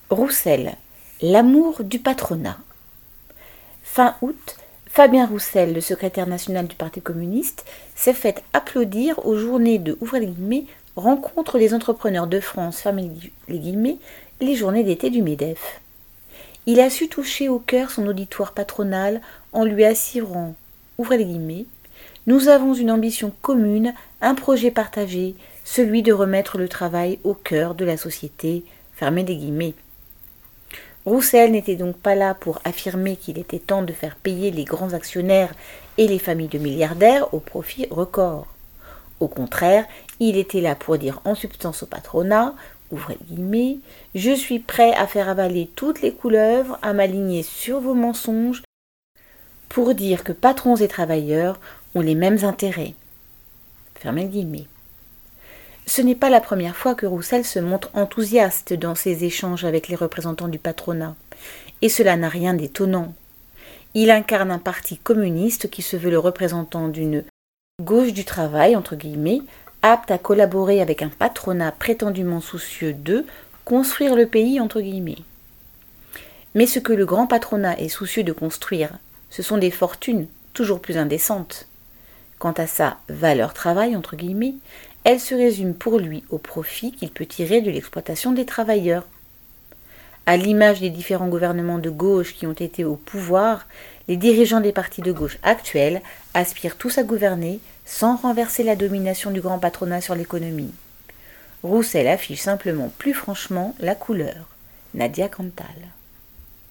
Roussel, l'amour du patronat. Fin août, Fabien Roussel, le secrétaire national du Parti communiste, s'est fait applaudir aux journées de rencontre des entrepreneurs de France, fermez les guillemets, les journées d'été du MEDEF. Il a su toucher au cœur son auditoire patronal en lui assurant, ouvrez les guillemets, nous avons une ambition commune, un projet partagé, celui de remettre le travail au cœur de la société, fermez les guillemets. Roussel n'était donc pas là pour affirmer qu'il était temps de faire payer les grands actionnaires et les familles de milliardaires au profit record. Au contraire, il était là pour dire en substance au patronat, ouvrez les guillemets, je suis prêt à faire avaler toutes les couleuvres, à m'aligner sur vos mensonges, pour dire que patrons et travailleurs ont les mêmes intérêts. Fermez les guillemets. Ce n'est pas la première fois que Roussel se montre enthousiaste dans ses échanges avec les représentants du patronat, et cela n'a rien d'étonnant. Il incarne un parti communiste qui se veut le représentant d'une gauche du travail, entre guillemets, apte à collaborer avec un patronat prétendument soucieux de construire le pays, entre guillemets. Mais ce que le grand patronat est soucieux de construire, ce sont des fortunes toujours plus indécentes. Quant à sa valeur travail, entre guillemets, elle se résume pour lui au profit qu'il peut tirer de l'exploitation des travailleurs. À l'image des différents gouvernements de gauche qui ont été au pouvoir, les dirigeants des partis de gauche actuels aspirent tous à gouverner sans renverser la domination du grand patronat sur l'économie. Roussel affiche simplement plus franchement la couleur. Nadia Cantal.